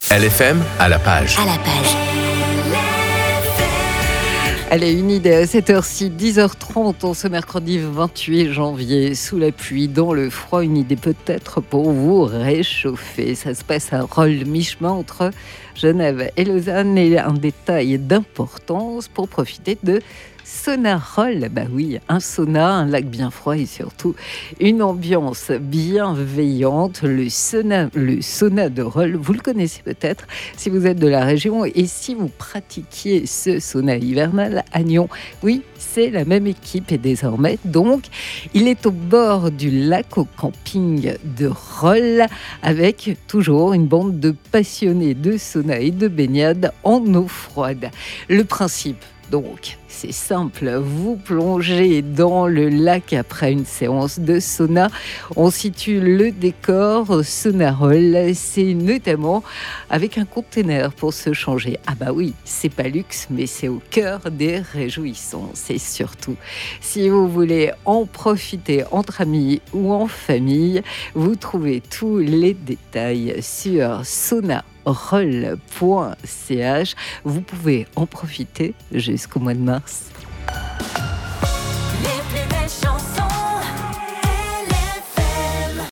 LFM à la page. À la page. Allez, une idée à cette heure-ci, 10h30, en ce mercredi 28 janvier, sous la pluie, dans le froid, une idée peut-être pour vous réchauffer. Ça se passe à Rolle, mi-chemin entre Genève et Lausanne, et un détail d'importance pour profiter de Sauna Rolle. Bah oui, un sauna, un lac bien froid et surtout une ambiance bienveillante. Le sauna de Rolle, vous le connaissez peut-être si vous êtes de la région et si vous pratiquiez ce sauna hivernal à Nyon. Oui, c'est la même équipe et désormais donc il est au bord du lac au camping de Rolle avec toujours une bande de passionnés de sauna et de baignade en eau froide. Le principe, donc, c'est simple, vous plongez dans le lac après une séance de sauna. On situe le décor Sauna Rolle, c'est notamment avec un container pour se changer. Ah bah oui, c'est pas luxe, mais c'est au cœur des réjouissances. Et surtout, si vous voulez en profiter entre amis ou en famille, vous trouvez tous les détails sur saunarolle.ch. Vous pouvez en profiter jusqu'au mois de mars.